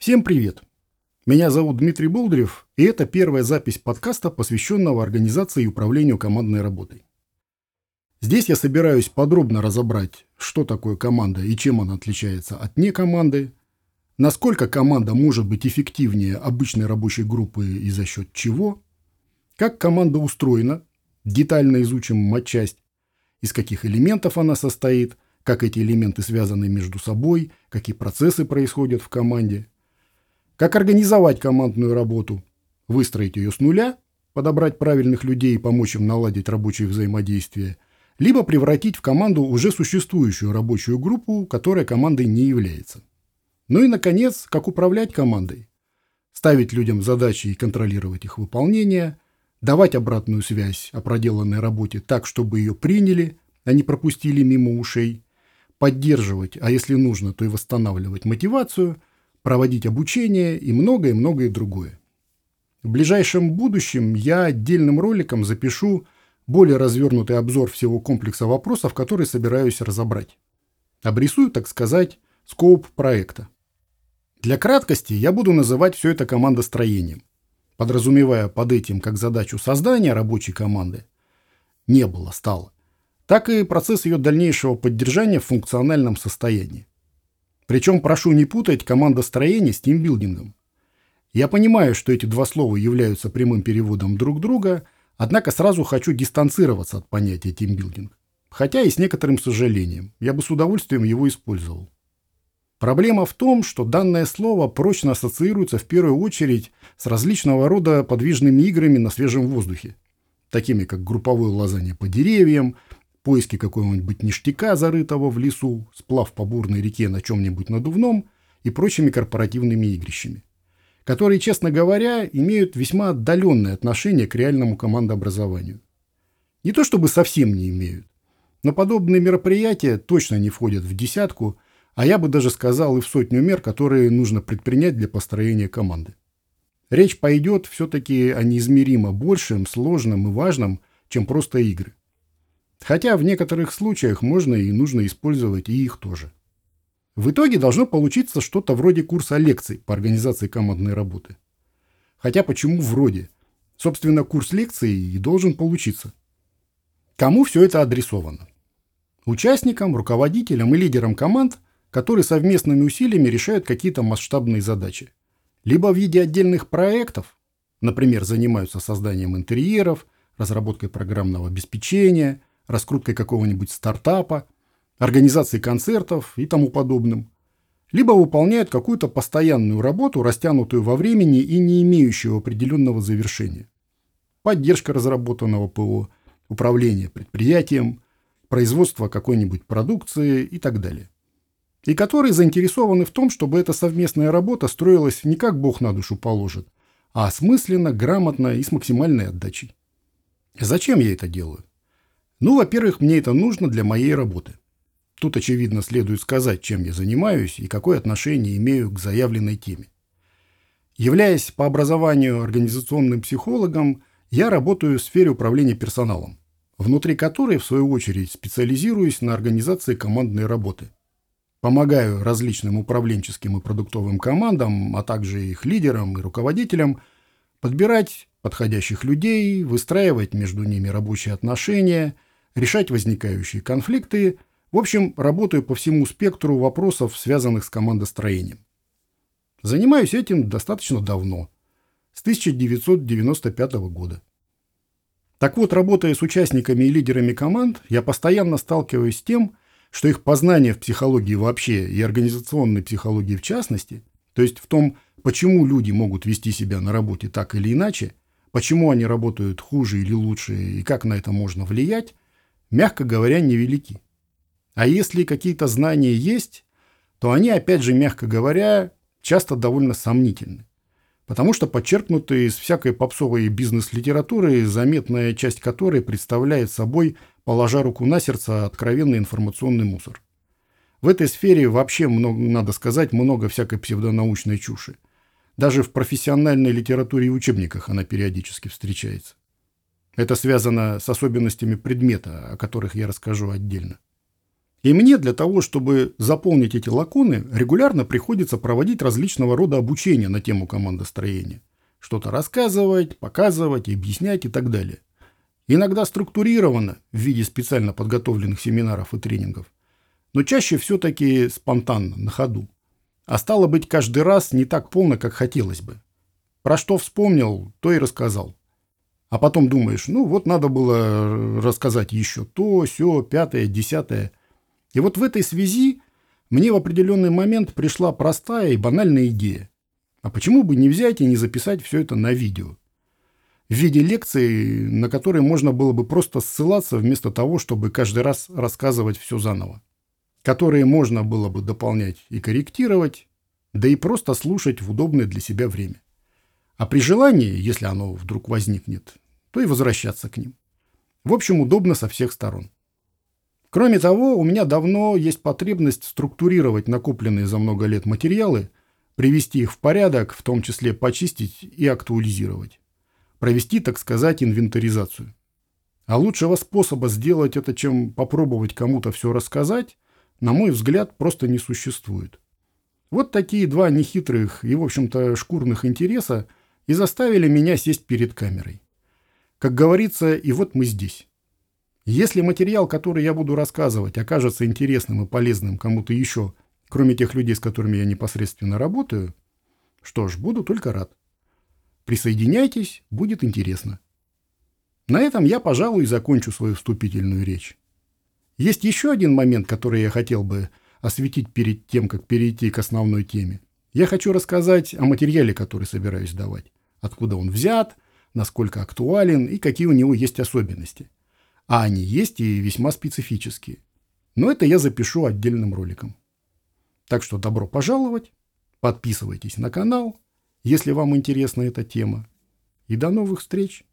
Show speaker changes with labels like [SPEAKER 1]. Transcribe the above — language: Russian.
[SPEAKER 1] Всем привет! Меня зовут Дмитрий Болдырев, и это первая запись подкаста, посвященного организации и управлению командной работой. Здесь я собираюсь подробно разобрать, что такое команда и чем она отличается от некоманды, насколько команда может быть эффективнее обычной рабочей группы и за счет чего, как команда устроена, детально изучим матчасть, из каких элементов она состоит, как эти элементы связаны между собой, какие процессы происходят в команде, как организовать командную работу, выстроить ее с нуля, подобрать правильных людей и помочь им наладить рабочее взаимодействие, либо превратить в команду уже существующую рабочую группу, которая командой не является. Ну и, наконец, как управлять командой. Ставить людям задачи и контролировать их выполнение, давать обратную связь о проделанной работе так, чтобы ее приняли, а не пропустили мимо ушей, поддерживать, а если нужно, то и восстанавливать мотивацию, проводить обучение и многое-многое другое. В ближайшем будущем я отдельным роликом запишу более развернутый обзор всего комплекса вопросов, которые собираюсь разобрать. Обрисую, так сказать, скоуп проекта. Для краткости я буду называть все это командостроением, подразумевая под этим как задачу создания рабочей команды не было, стало, так и процесс ее дальнейшего поддержания в функциональном состоянии. Причем прошу не путать командостроение с тимбилдингом. Я понимаю, что эти два слова являются прямым переводом друг друга, однако сразу хочу дистанцироваться от понятия тимбилдинг. Хотя и с некоторым сожалением. Я бы с удовольствием его использовал. Проблема в том, что данное слово прочно ассоциируется в первую очередь с различного рода подвижными играми на свежем воздухе, такими как групповое лазание по деревьям, поиски какого-нибудь ништяка, зарытого в лесу, сплав по бурной реке на чем-нибудь надувном и прочими корпоративными игрищами, которые, честно говоря, имеют весьма отдаленное отношение к реальному командообразованию. Не то чтобы совсем не имеют, но подобные мероприятия точно не входят в десятку, а я бы даже сказал и в сотню мер, которые нужно предпринять для построения команды. Речь пойдет все-таки о неизмеримо большем, сложном и важном, чем просто игры. Хотя в некоторых случаях можно и нужно использовать и их тоже. В итоге должно получиться что-то вроде курса лекций по организации командной работы. Хотя почему вроде? Собственно, курс лекций и должен получиться. Кому все это адресовано? Участникам, руководителям и лидерам команд, которые совместными усилиями решают какие-то масштабные задачи. Либо в виде отдельных проектов, например, занимаются созданием интерьеров, разработкой программного обеспечения, раскруткой какого-нибудь стартапа, организацией концертов и тому подобным. Либо выполняют какую-то постоянную работу, растянутую во времени и не имеющую определенного завершения. Поддержка разработанного ПО, управление предприятием, производство какой-нибудь продукции и так далее. И которые заинтересованы в том, чтобы эта совместная работа строилась не как Бог на душу положит, а осмысленно, грамотно и с максимальной отдачей. Зачем я это делаю? Ну, во-первых, мне это нужно для моей работы. Тут, очевидно, следует сказать, чем я занимаюсь и какое отношение имею к заявленной теме. Являясь по образованию организационным психологом, я работаю в сфере управления персоналом, внутри которой, в свою очередь, специализируюсь на организации командной работы. Помогаю различным управленческим и продуктовым командам, а также их лидерам и руководителям подбирать подходящих людей, выстраивать между ними рабочие отношения, решать возникающие конфликты. В общем, работаю по всему спектру вопросов, связанных с командостроением. Занимаюсь этим достаточно давно, с 1995 года. Так вот, работая с участниками и лидерами команд, я постоянно сталкиваюсь с тем, что их познание в психологии вообще и организационной психологии в частности, то есть в том, почему люди могут вести себя на работе так или иначе, почему они работают хуже или лучше и как на это можно влиять, мягко говоря, невелики. А если какие-то знания есть, то они, опять же, мягко говоря, часто довольно сомнительны. Потому что подчеркнуты из всякой попсовой бизнес-литературы, заметная часть которой представляет собой, положа руку на сердце, откровенный информационный мусор. В этой сфере вообще, надо сказать, много всякой псевдонаучной чуши. Даже в профессиональной литературе и учебниках она периодически встречается. Это связано с особенностями предмета, о которых я расскажу отдельно. И мне для того, чтобы заполнить эти лакуны, регулярно приходится проводить различного рода обучения на тему командостроения. Что-то рассказывать, показывать, объяснять и так далее. Иногда структурировано в виде специально подготовленных семинаров и тренингов, но чаще все-таки спонтанно, на ходу. А стало быть, каждый раз не так полно, как хотелось бы. Про что вспомнил, то и рассказал. А потом думаешь, ну вот надо было рассказать еще то, сё, пятое, десятое. И вот в этой связи мне в определенный момент пришла простая и банальная идея. А почему бы не взять и не записать все это на видео? В виде лекции, на которые можно было бы просто ссылаться вместо того, чтобы каждый раз рассказывать все заново. Которые можно было бы дополнять и корректировать, да и просто слушать в удобное для себя время. А при желании, если оно вдруг возникнет, то и возвращаться к ним. В общем, удобно со всех сторон. Кроме того, у меня давно есть потребность структурировать накопленные за много лет материалы, привести их в порядок, в том числе почистить и актуализировать. Провести, так сказать, инвентаризацию. А лучшего способа сделать это, чем попробовать кому-то все рассказать, на мой взгляд, просто не существует. Вот такие два нехитрых и, в общем-то, шкурных интереса и заставили меня сесть перед камерой. Как говорится, и вот мы здесь. Если материал, который я буду рассказывать, окажется интересным и полезным кому-то еще, кроме тех людей, с которыми я непосредственно работаю, что ж, буду только рад. Присоединяйтесь, будет интересно. На этом я, пожалуй, закончу свою вступительную речь. Есть еще один момент, который я хотел бы осветить перед тем, как перейти к основной теме. Я хочу рассказать о материале, который собираюсь давать. Откуда он взят, насколько актуален и какие у него есть особенности. А они есть и весьма специфические. Но это я запишу отдельным роликом. Так что добро пожаловать, подписывайтесь на канал, если вам интересна эта тема. И до новых встреч!